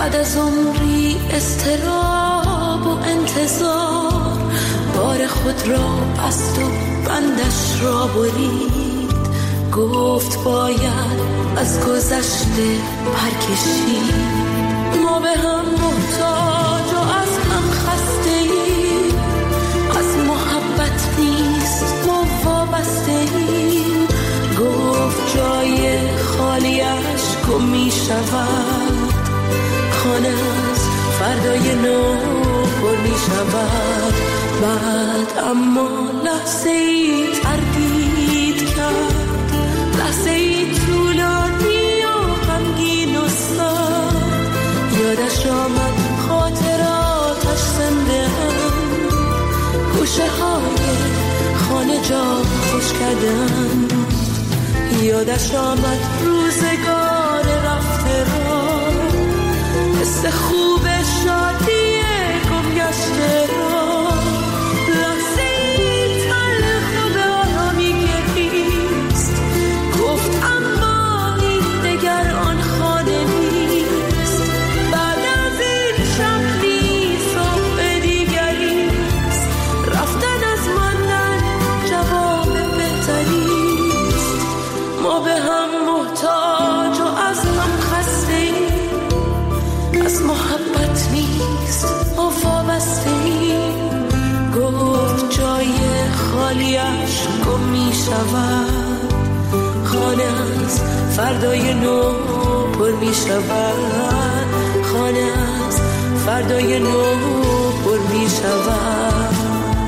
بعد از عمری اضطراب و انتظار بار خود را بست و بندش را برید. گفت باید از گذشته پرکشید. ما به هم محتاج و از هم خسته ایم، از محبت نیست ما وابسته ایم. گفت جای خالیش گم می شود، خانه از فردای نو پر می شود. بعد اما لحظه ای تردید کرد، لحظه ای طولانی و غمگین و سرد. یادش آمد خاطراتش زنده هم، گوشه های خانه جا خوش کردن. یادش آمد روزگار رفته را، حس خوب شادی گم گشته را. لحظه ای تلخ و به آرامی گریست، گفت اما این دگر آن خانه نیست. بعد از این شب نیست صبح دیگریست، رفتن از ماندن جواب بهتریست. ما به هم محتاج و از هم خسته ایم، از محبت نیست ما وابسته ایم. گفت جای خالیش گم می شود، خانه از فردای نو پر می شود. خانه از فردای نو پر می شود.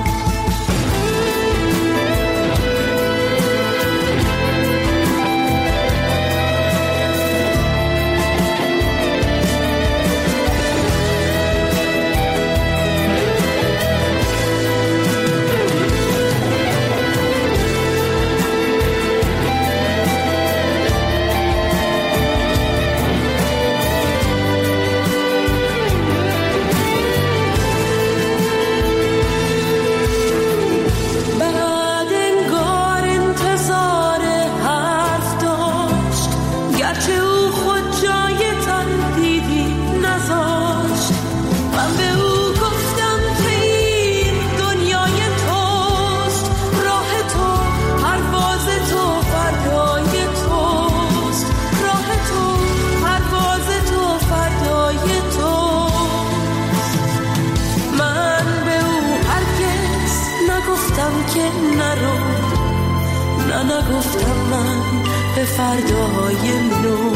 نگفتم من به فردای نو،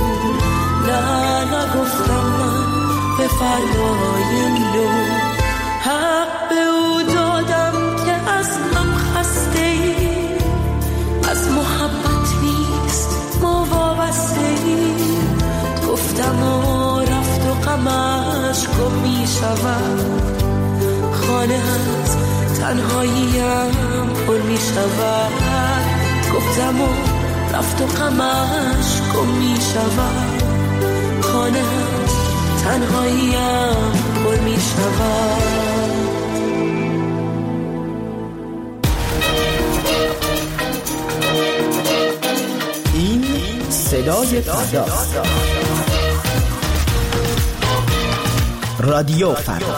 نگفتم من به فردای نو. حق به او دادم که از هم خسته ایم، از محبت نیست ما وابسته ایم. گفتم و رفت و غمش گم می شود، خانه از تنهاییم پر می شود. گفتم و رفت و غمش گم می شود، خانه از تنهاییم پر می شود. این صدای فردا، رادیو فردا.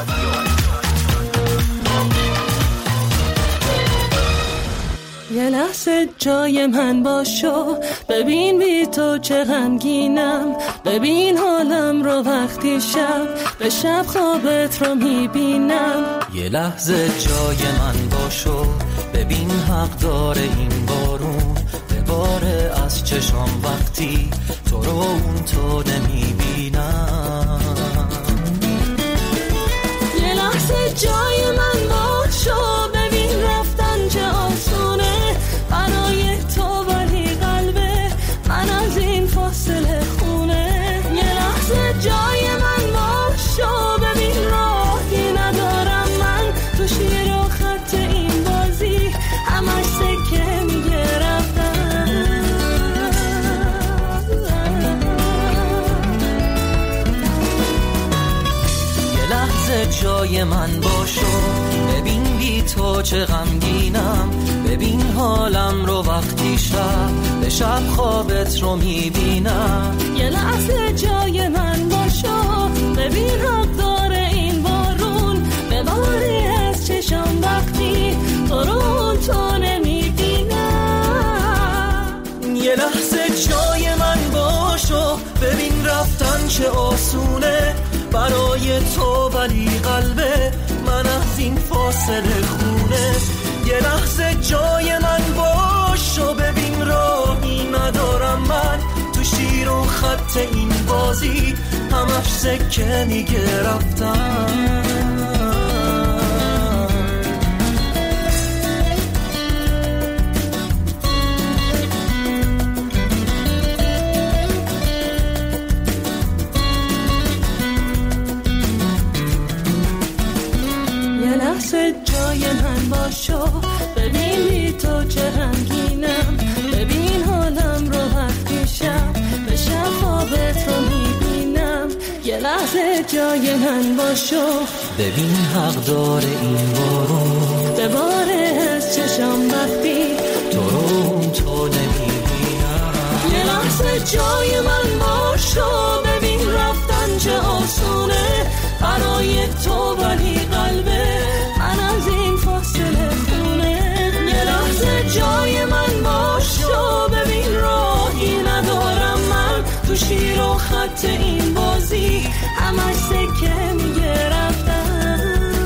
یه لحظه جای من باشو، ببین بی تو چه غمگینم. ببین حالم رو وقتی شب به شب خوابت رو میبینم. یه لحظه جای من باشو، ببین حق داره این بارون بباره از چشام وقتی تو رو اون تو نمیبینم. یه لحظه جای من باشو، ببین رفتن چه آسونه برای تو، ولی قلبه من از این فاصله خونه. یه لحظه جای من باشو، ببین راهی ندارم من تو شیر و خط این بازی، همش سکه میگه رفتن. یه لحظه جای من باشو، ببین بی تو چه غمگینم. ببین حالم رو وقتی شب به شب خوابت رو میبینم. یه لحظه جای من باشو، ببین رفتن چه آسونه برای تو، ولی قلب من از این فاصله خونه. یه لحظه جای من باش و ببین راهی ندارم من تو شیر و خط این بازی، همش سکه میگه رفتن. جای من باشو ببینی تو چه غمگینم، ببین حالم رو وقتی شب به شب خوابت رو میبینم. یه لحظه جای من باشو ببین حق داره این بارون به باره از چشم وقتی تو رو تو نمیبینم. یه لحظه جای من باشو ببین رفتن چه آسونه برای تو، ولی قلبه من از این فاصله خونه. یه لحظه جای من باشو ببین راهی ندارم من تو شیر و خط این بازی، همش سکه میگه رفتن.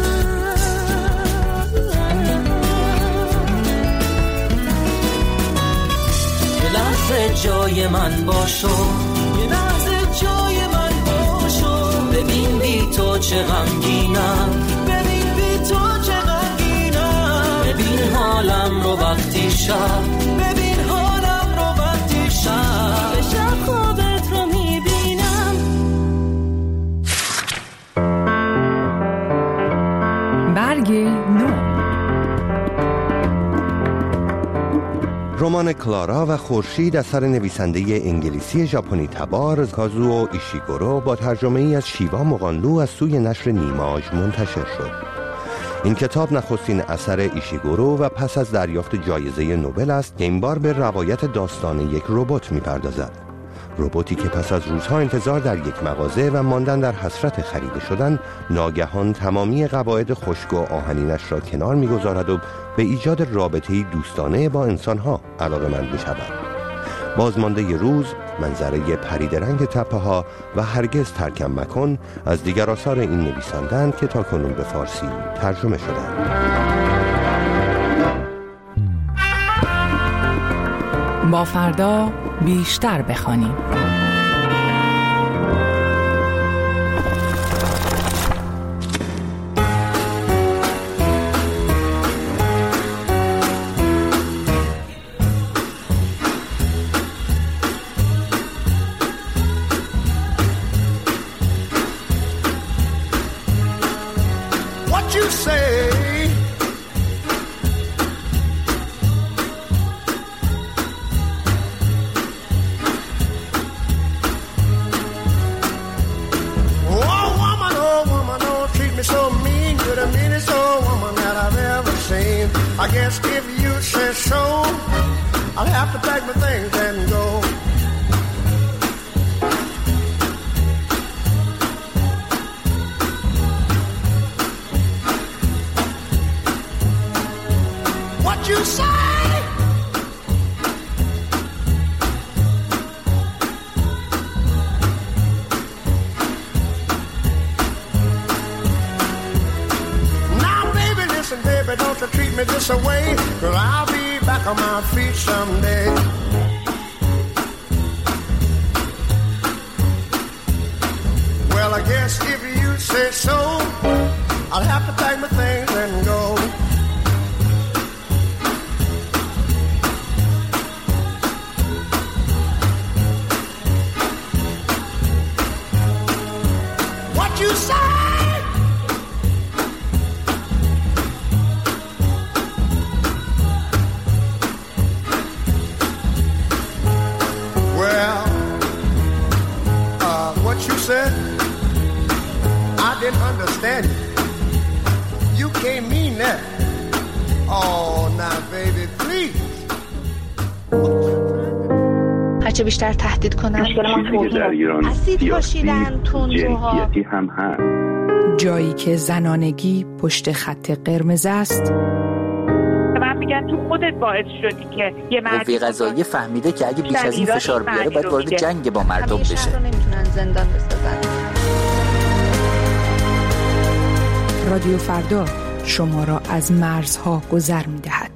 یه لحظه جای من باشو، یه لحظه جای من باشو ببین بی تو چه غمگینم، ببین بی تو چه غمگینم. ببین حالم رو وقتی شب، ببین حالم رو وقتی شب به شب خوابت رو میبینم. برگ نو. رمان کلارا و خورشید اثر نویسنده انگلیسی ژاپنی تبار کازوو ایشیگورو با ترجمه ای از شیوا مقانلو از سوی نشر نیماج منتشر شد. این کتاب نخستین اثر ایشیگورو و پس از دریافت جایزه نوبل است که این بار به روایت داستان یک ربات می‌پردازد. رباتی که پس از روزها انتظار در یک مغازه و ماندن در حسرت خریده شدن، ناگهان تمامی قواعد خشک و آهنینش را کنار می‌گذارد و به ایجاد رابطه‌ای دوستانه با انسان‌ها علاقه‌مند می‌شود. بازمانده روز، منظره پرید رنگ تپه‌ها و هرگز ترکم مکن از دیگر آثار این نویسنده‌اند که تاکنون به فارسی ترجمه شدند. با فردا بیشتر بخوانیم. I guess if you say so, I'll have to pack my things and go. What you say? Now, baby, listen, baby, don't you treat me this away, 'cause I'll be back on my feet someday. Well, I guess if you say so, I'll have to pack my things and go. What you say? I didn't understand you. You can't mean that. Oh, now baby, please. هرچه بیشتر تهدید کنن اسید پاشیدن تندروها هم هست. جایی که زنانگی پشت خط قرمز است. من میگم تو خودت باعث شدی که یه قوه قضاییه فهمیده که اگه بیش از این فشار بیاره باید وارد جنگ با مردم بشه. زندان بسازن. رادیو فردا شما را از مرزها گذر می‌دهد.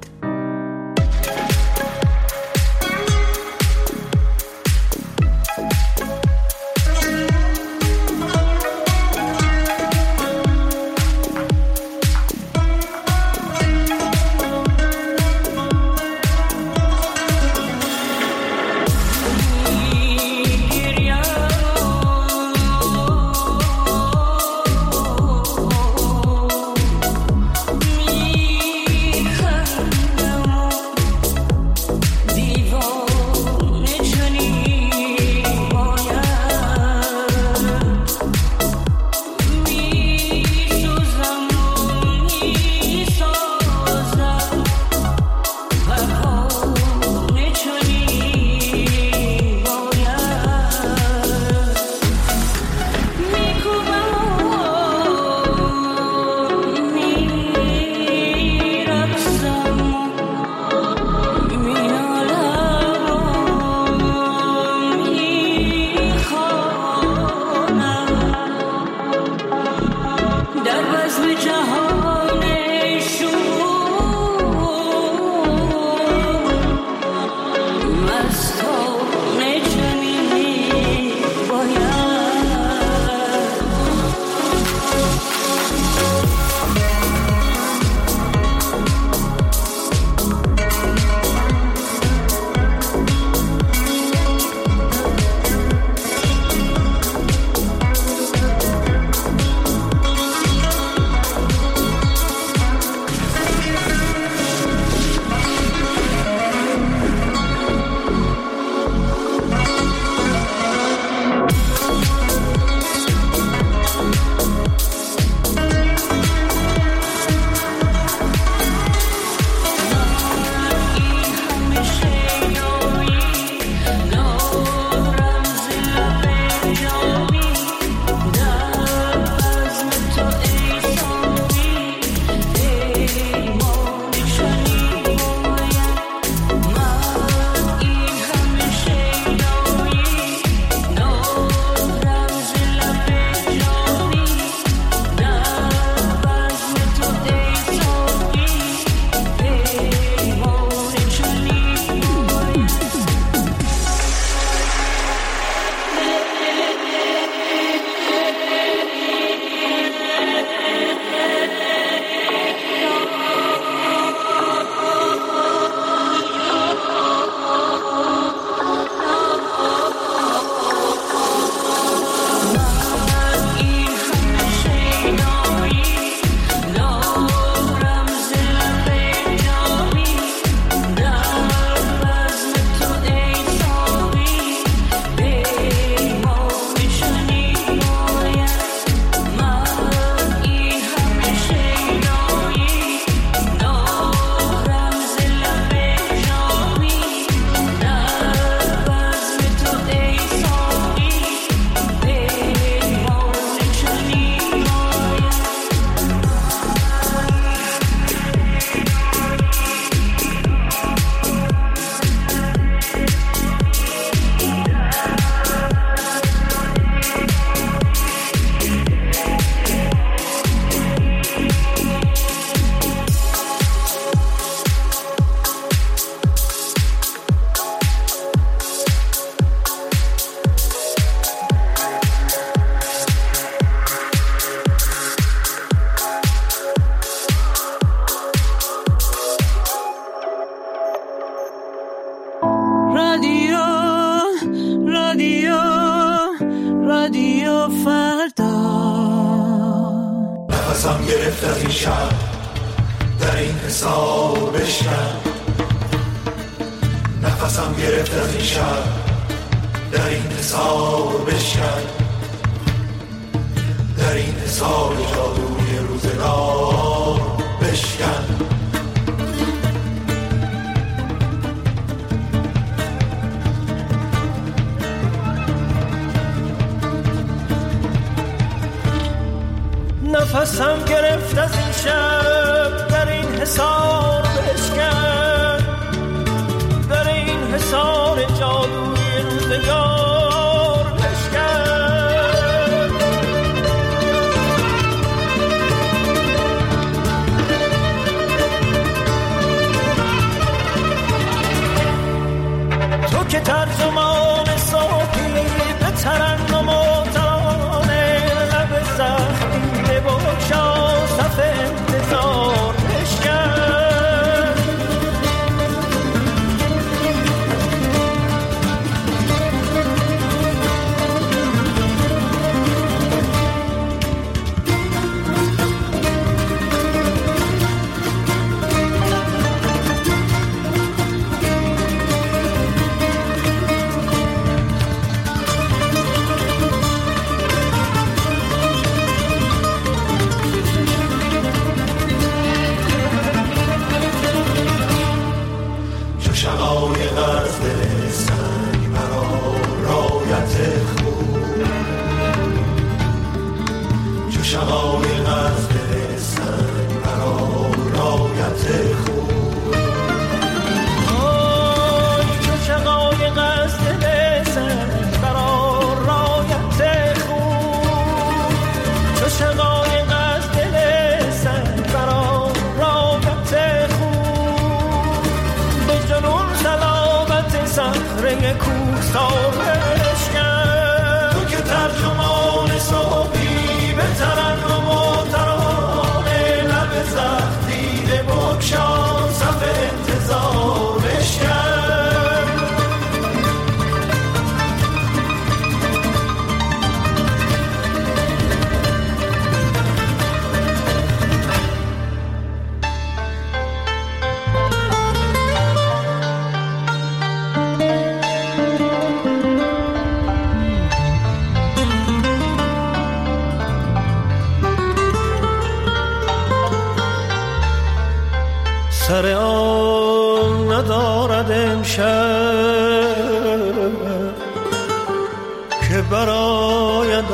نفسم گرفت از این شب در این حساب بشکن، نفسم گرفت از این شب در این حساب بشکن، در این حساب جادوی روزگار بشکن. نفسم گرفت از این شب در این حصار بشکن، در این حصار جادوی روزگار بشکن. شقایق از دل سنگ برای رایت خون چو شقایق از دل سنگ برای رایت خون چو شقایق از دل سنگ برای رایت خون به جنون صلابت صخره کوهسار بشکن تو که ترجمان صحبی به ترنم و ترانه لب زخم دیده بکشان صف انتظار بشکن سر آن ندارد امشب که براید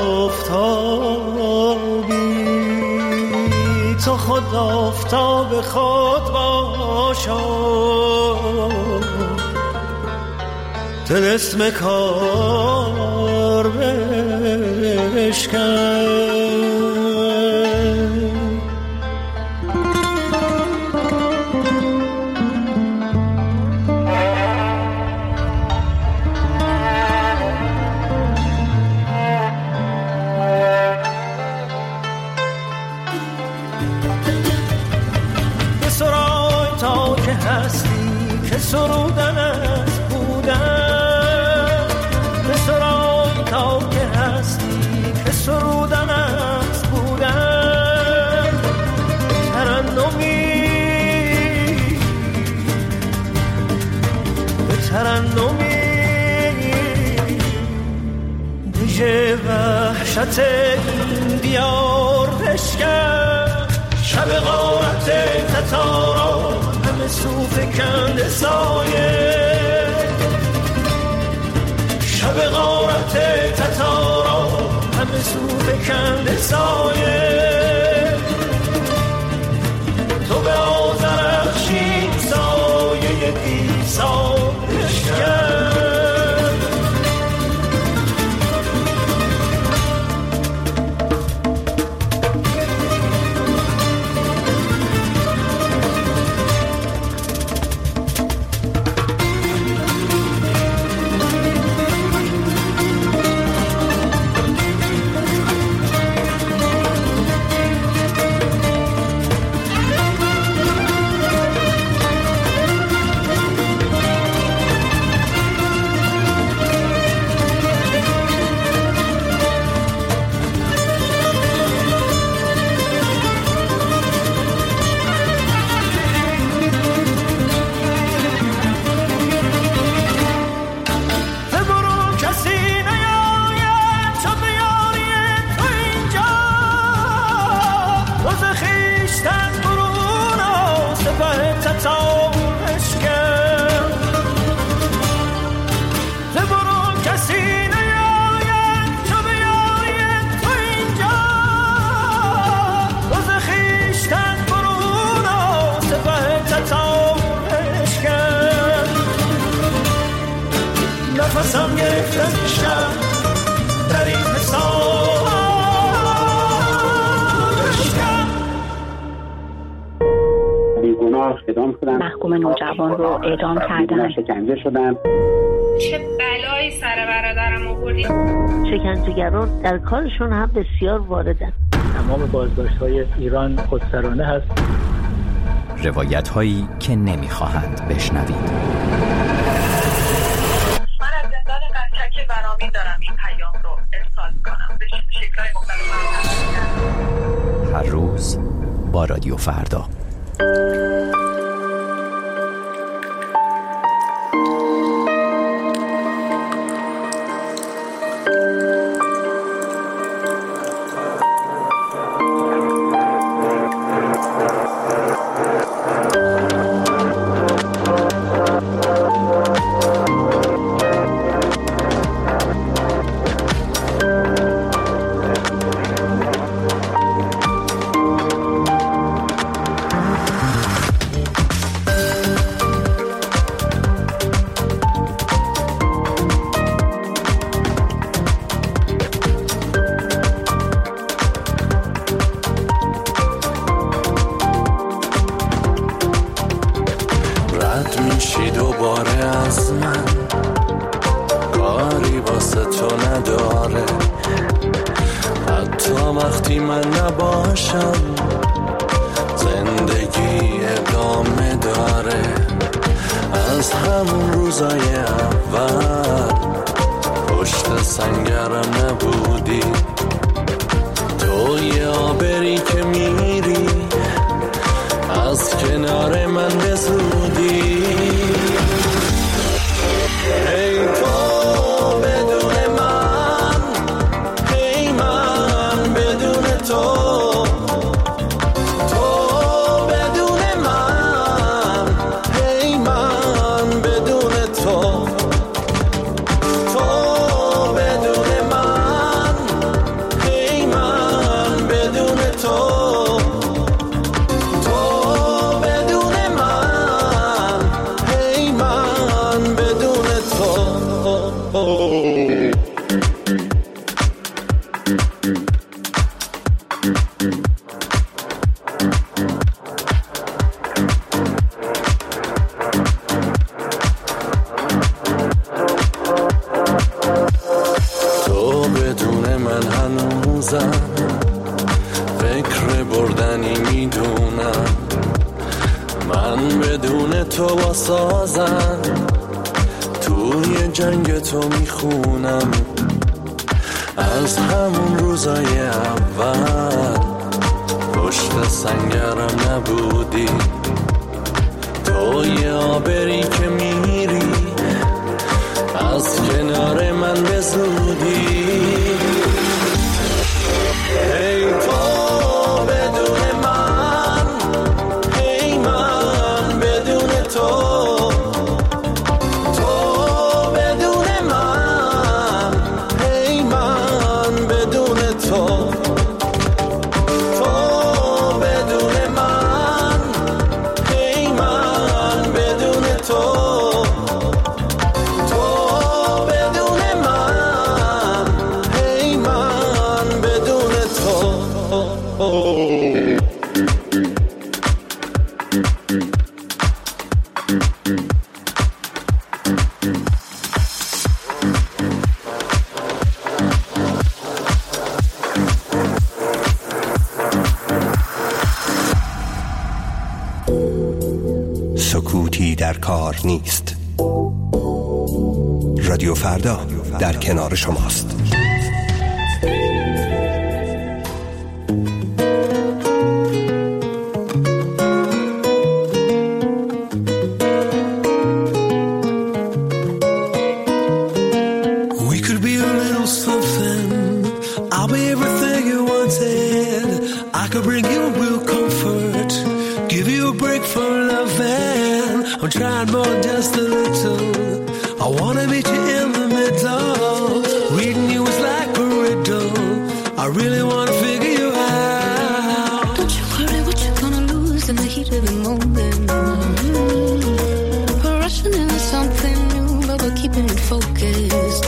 آفتابی تو خود آفتاب خود باشا طلسم کار بشکن سرودن از بودن به سرای تا که هستی که سرودن از بودن ترنمی به ترنمی دیجه وحشت این دیار بشکن شب غارت تتارا همه صوف کند سایه شب غارت تتارا همه صوف کند سایه تو به آذرخشین سایه دیسا بشکن نفسم گرفته میشم در این حساب بیگناه اعدام شدن محکوم نوجوان رو اعدام کردن شکنجه شدن چه بلایی سر برادرم آوردی شکنجهگران در کارشون هم بسیار واردن تمام بازداشت‌های ایران خودسرانه هست روایت‌هایی که نمی‌خواهند بشنوید برامین دارم این پیام رو ارسال کنم به شکل‌های مختلف هر روز با رادیو فردا. تا وقتی من نباشم زندگی ادامه داره. از همون روزای اول پشت سنگرم نبودی، تو یه آبری که میری از کنار من به زودی. ای تو بدون من، ای من بدون تو، تو بدون من، ای من بدون تو، تو بدون من، ای من بدون تو، تو بدون من، ای من بدون تو. تو بدون من هنوزم فکر بردنی میدونم، من بدون تو با سازم توی جنگ تو میخونم. از همون روزای اول پشت سنگرم نبودی، تو یه آبری که میری از کنار من به زودی. ای تو بدون من، ای من بدون تو، تو بدون من، ای من بدون تو، تو بدون من، ای من بدون تو، تو بدون من، ای من بدون تو. سکوتی در کار نیست. رادیو فردا در کنار شماست. We could be a little something. I'll be everything you wanted. I could bring you real comfort, give you a break from loving. I'm trying more than just a little. I wanna meet you in the middle. Reading you is like a riddle. I really wanna figure you out. Don't you worry what you're gonna lose in the heat of the moment. We're rushing into something new, but we're keeping it focused.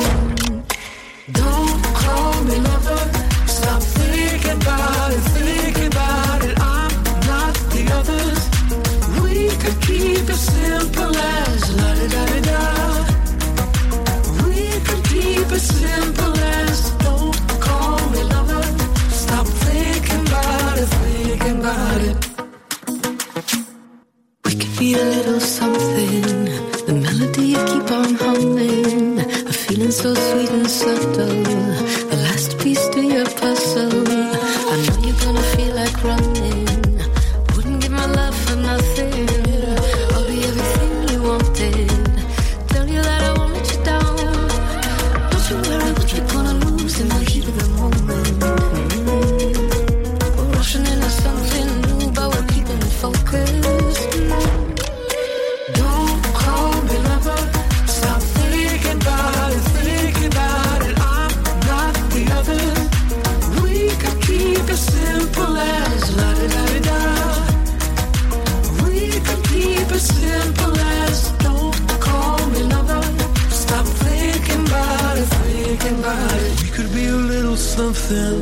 Don't call me lover. Stop thinking about it, thinking about it. I'm not the others. We could keep it simple as la-da-da-da-da. We could keep it simple as don't call me lover. Stop thinking about it, thinking about it. We could be a little something. The melody you keep on humming. A feeling so sweet and subtle. The last piece to your puzzle. I know you're gonna feel like running. Wouldn't give my love for nothing. I'll be everything you wanted. Tell you that I won't let you down. Don't you worry what you're gonna lose in the heat of the moment. We're rushing into something new, but we're keeping it focused. Don't call me lover. Stop thinking about it, thinking about it. I'm not the other. We could keep it simple as la-da-da-da-da. We could keep it simple as don't call me lover. Stop thinking about it, thinking about it. We could be a little something.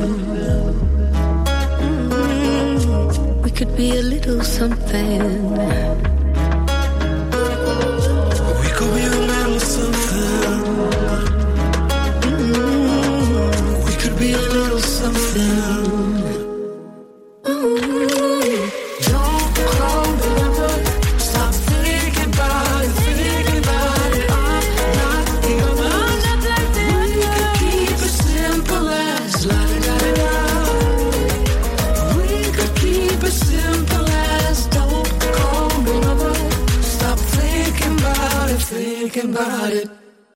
We could be a little something. We could be a little something. We could be a little something. something. Don't call me lover. Stop thinking about it, thinking about it. I'm not the other. We could keep it simple as la da da da. We could keep it simple as don't call me lover. Stop thinking about it, thinking about it.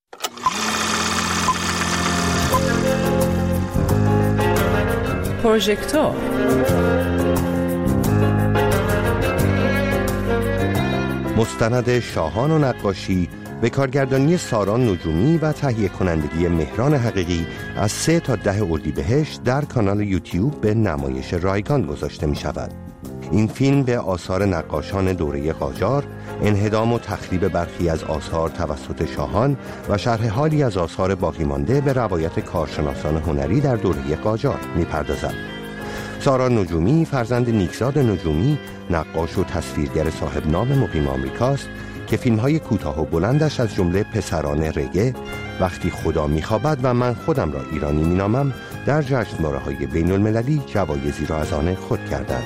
پروژکتور مستند شاهان و نقاشی به کارگردانی سارا نجومی و تهیه کنندگی مهران حقیقی از 3 تا 10 اردیبهشت در کانال یوتیوب به نمایش رایگان گذاشته می شود. این فیلم به آثار نقاشان دوره قاجار، انهدام و تخریب برخی از آثار توسط شاهان و شرح حالی از آثار باقی مانده به روایت کارشناسان هنری در دوره قاجار می‌پردازد. سارا نجومی فرزند نیکزاد نجومی، نقاش و تصویرگر صاحب نام مقیم آمریکاست که فیلم‌های کوتاه و بلندش از جمله پسران رگه، وقتی خدا می‌خوابد و من خودم را ایرانی می‌نامم در جشنواره‌های بین‌المللی جوایزی را از آن خود کردند.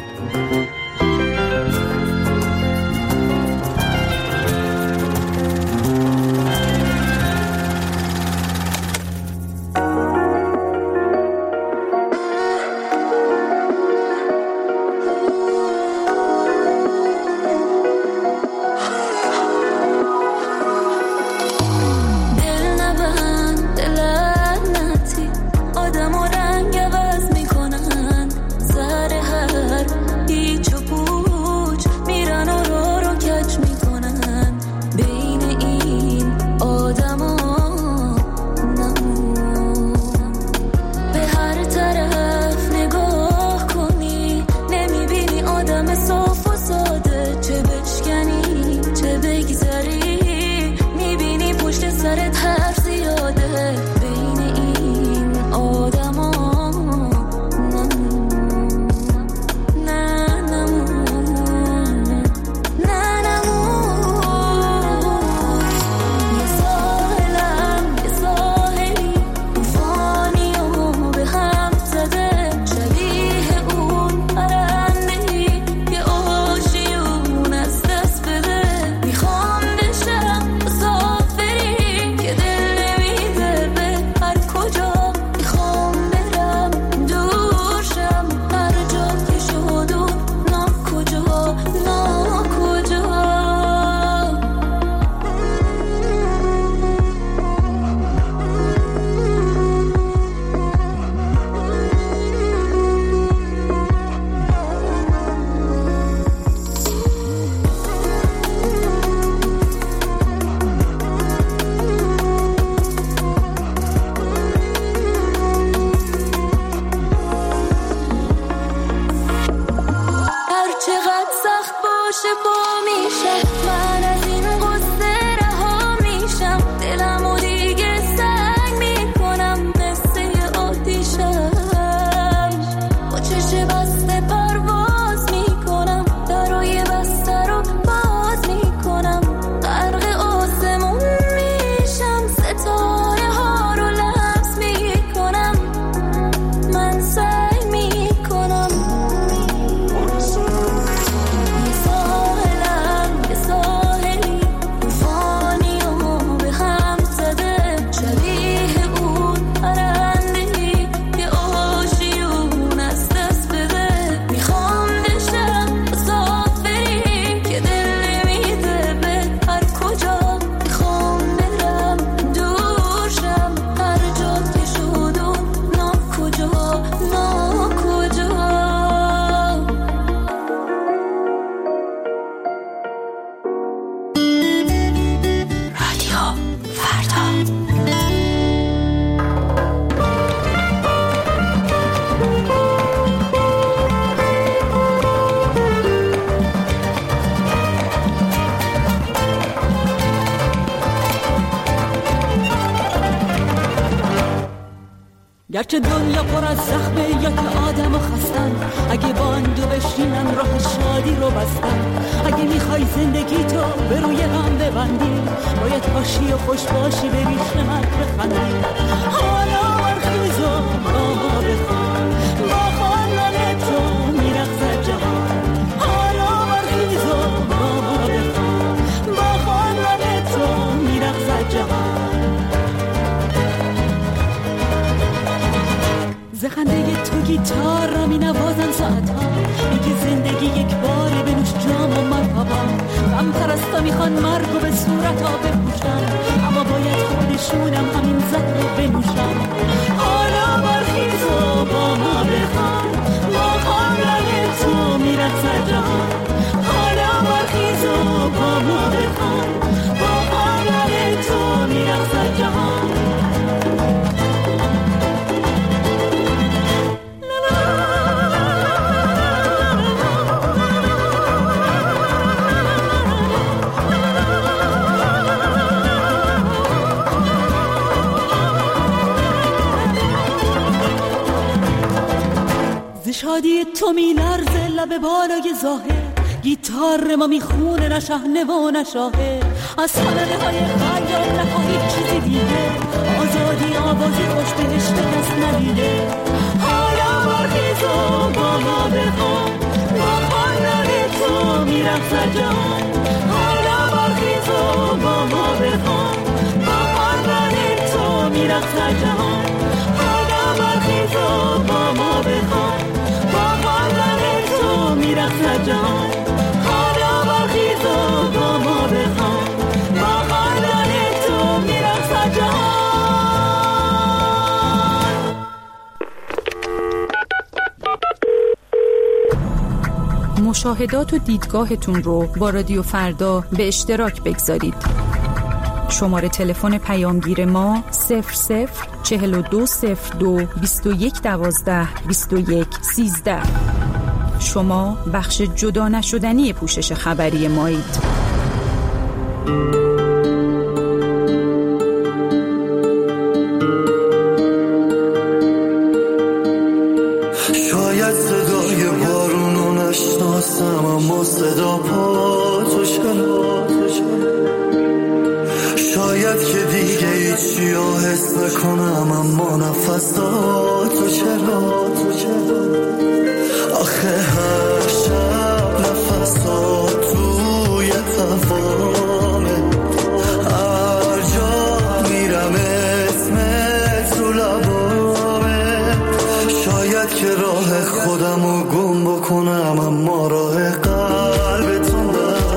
گرچه دنیا پر از زخمه یا که آدم و خستن، اگه با اندو بشینن راه شادی رو بستن. اگه میخوای زندگی تو به روی هم ببندی، باید باشی و خوش باشی، به ریش من بخندی. حالا مرخیز و با ما بخوان، رو گیتار را می نوازن ساعتها، میگه زندگی یک باره بنوش جام و مرحبا. غم پرستا میخوان مرگ و به صورت ها بپوشن، اما باید خودشونم همین زهر رو بنوشن. حالا برخیز و با ما بخوان، با قابل تو میرقصد جهان. حالا برخیز و با ما بخوان، با قابل تو میرقصد جهان. شادی تو می لرزه لب بالای ظاهر، گیتار ما میخونه نه شحنه و نه شاهر. از صدقه های خیال نخواهی چیزی دیگه، آزادی آوازی خوش بهش به کس ندیده. حالا برخیز و با ما بخوان، با خواندن تو میرقصد جهان. حالا برخیز و با ما بخوان، با خواندن تو میرقصد جهان. حالا برخیز و با ما بخوان، میرقصد جهان. حالا برخیز و با ما بخوان، با خواندن تو میرقصد جهان. مشاهدات و دیدگاهتون رو با رادیو فردا به اشتراک بگذارید. شماره تلفن پیامگیر ما 004202 2112 2113. شما بخش جدا نشدنی پوشش خبری مایید. شاید صدای بارونو نشناسم، اما صدا پاتو شاید که دیگه هیچی رو حس نکنم، اما نفساتو چرا آخه هر شب نفسات توی تفامه، هر جا میرم اسمت تو لبامه. شاید که راه خودمو گم بکنم، اما راه قلبتون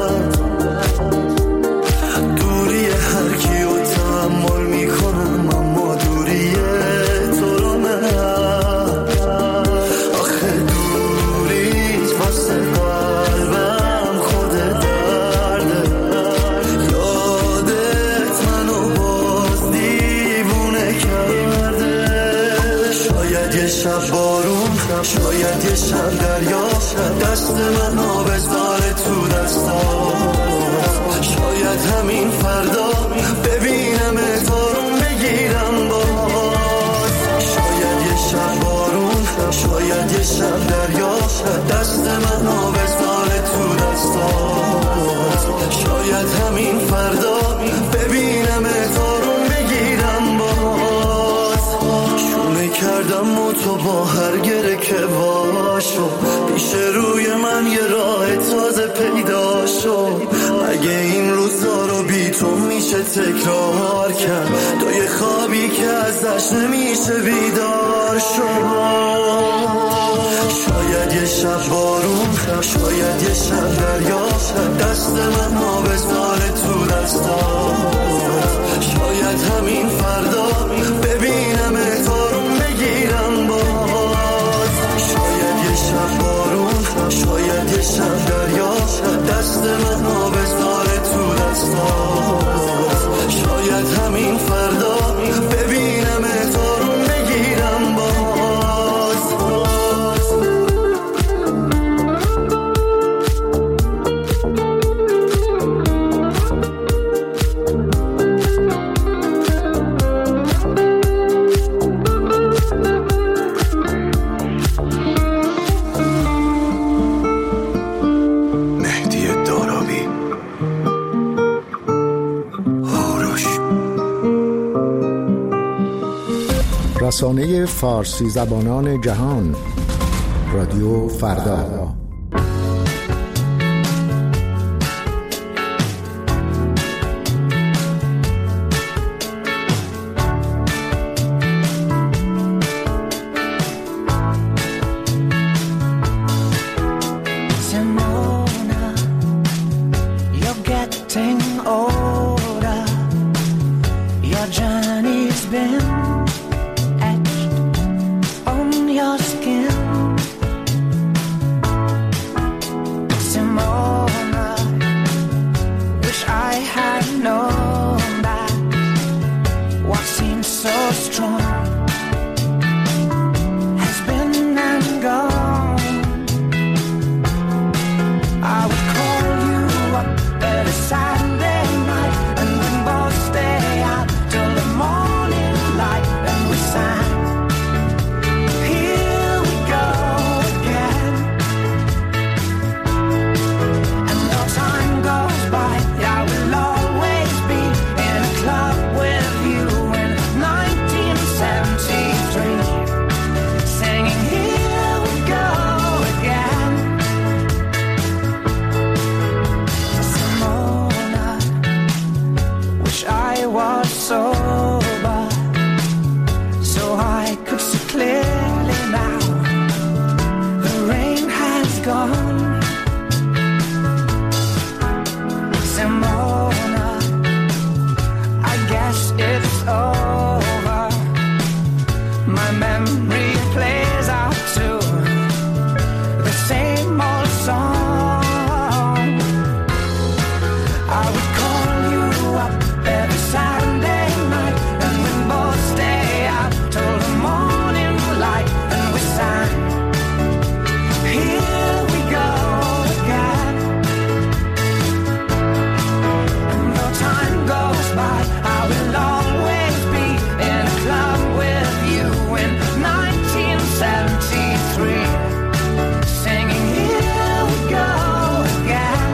دوری هر کیو تحمل میکنم، اما دوری تو رو نه. آخه دوریت واسه قلبم خود درده، یادت منو باز دیوونه کرده. شاید یه شب بارون، شاید یه شب دریا، دست منو بذاره تو دستات. شاید همین فردا ببینم اتارون بگیرم باز. شاید یه شب بارون، شاید یه شب دریا، دست منو بذاره تو دستات. شاید همین فردا ببینم اتارون بگیرم باز. شونه کردم و تو با هر گره که باشو، پیش روی من یه راه تازه پیدا شد. اگه این روزا رو بی تو میشه تکرار کرد، تو یه خوابی که ازش نمیشه بیدار شد. شاید یه شب بارون، شاید یه شب دریا، دست منو بذاره تو دستات. شاید همین فردا ببینم اتارون بگیرم باز. شاید یه شب بارون، شاید یه شب دریا، دست منو بذاره تو دستات. شاید همین فردا ببینم اتارون بگیرم باز. رسانه فارسی زبانان جهان، رادیو فردا. gone. Simona, I guess it's over. My memory plays out to the same old song. I would call you up every Saturday night, and we'd both stay out till the morning light, and we sang, here we go again. And though time goes by, I will always be in a club with you in 1973, singing here we go again.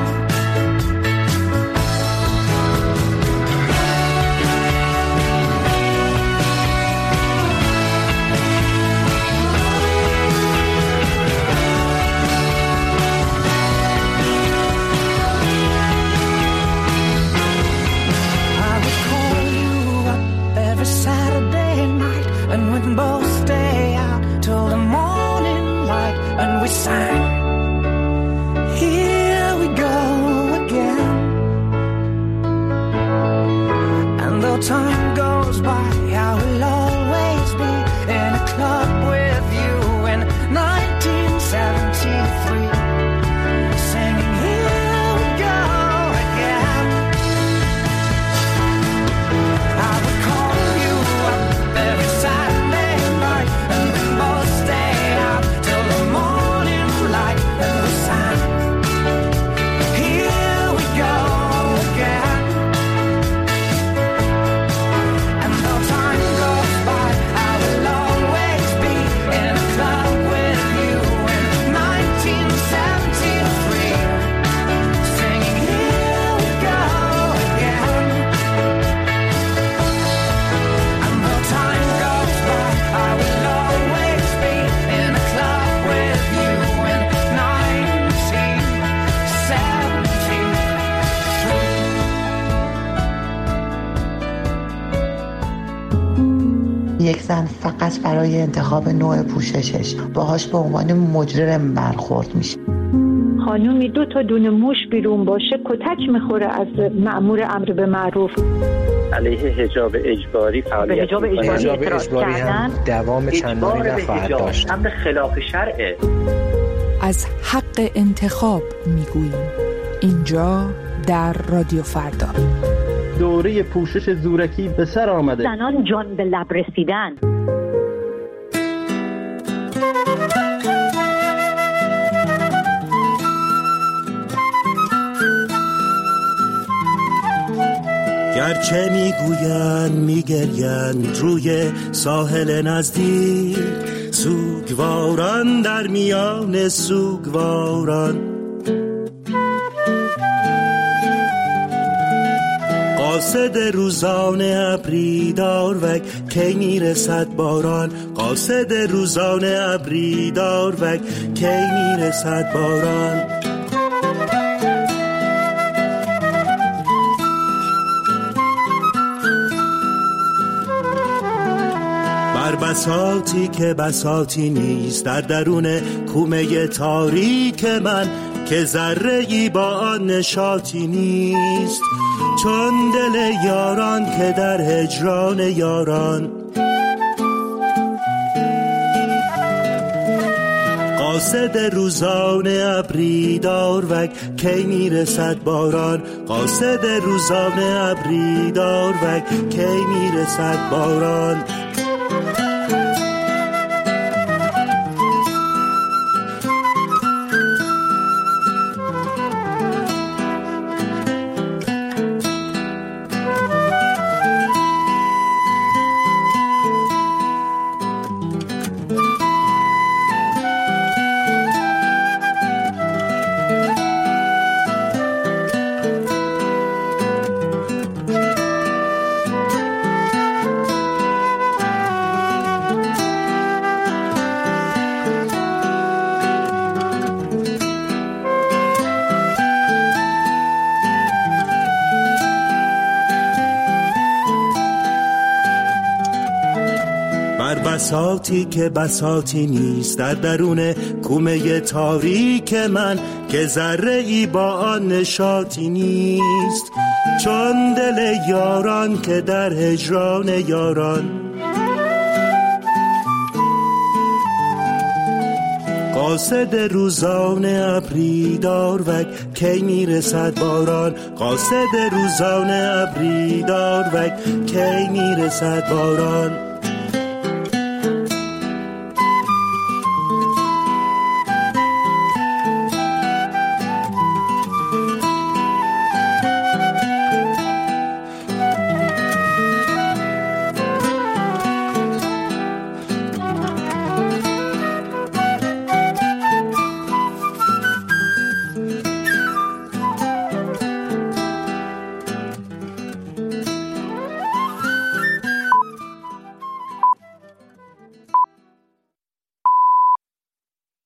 I would call you up every Saturday night, and we'd both stay out till the morning light, and we sang, here we go again. And though time goes by, I will always be in a club with you in 1973, singing here we go again. I would call you up every Saturday night, and we both stay out till the morning light, and we sang, here we go again. And though time goes by, I will always be in a club with you in 1973, singing here we go again. And though time goes by, I will always be in a club with you in 1973. یک زن فقط برای انتخاب نوع پوششش باهاش به عنوان مجرم برخورد میشه. خانومی 2 تا دونه موش بیرون باشه کتک میخوره از مأمور امر به معروف. علیه حجاب اجباری فعالیت حجاب اجباری هم دوام چندانی نخواهد داشت. امر خلاف شرعه. از حق انتخاب میگوییم اینجا در رادیو فردا. دوره پوشش زورکی به سر آمده. زنان جان به لب رسیدن. گرچه میگویند میگریند روی ساحل نزدیک، سوگواران در میان سوگواران. قاصد روزانه ابری داروک کی میرسد باران، قاصد روزانه ابری داروک کی میرسد باران. بر بساطی که بساطی نیست در درون کومه تاریک من، که ذره‌ای با آن نشاطی نیست، چون دل یاران که در هجران یاران. قاصد روزانه ابری داروک کی میرسد باران، قاصد روزانه ابری داروک کی میرسد باران. بساطی که بساطی نیست در درون کومه تاریک من که ذره ای با آن نشاطی نیست، چون دل یاران که در هجران یاران قاصد روزانه ابری داروک کی میرسد باران، قاصد روزانه ابری داروک کی میرسد باران.